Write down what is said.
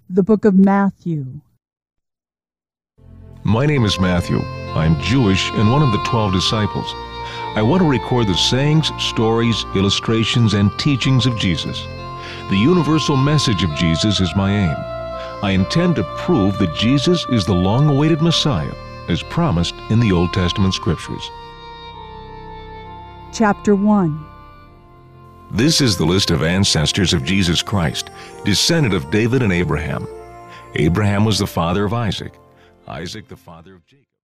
The Book of Matthew. My name is Matthew. I'm Jewish and one of the 12 disciples. I want to record the sayings, stories, illustrations, and teachings of Jesus. The universal message of Jesus is my aim. I intend to prove that Jesus is the long-awaited Messiah, as promised in the Old Testament Scriptures. Chapter 1. This is the list of ancestors of Jesus Christ, descendant of David and Abraham. Abraham was the father of Isaac, Isaac the father of Jacob.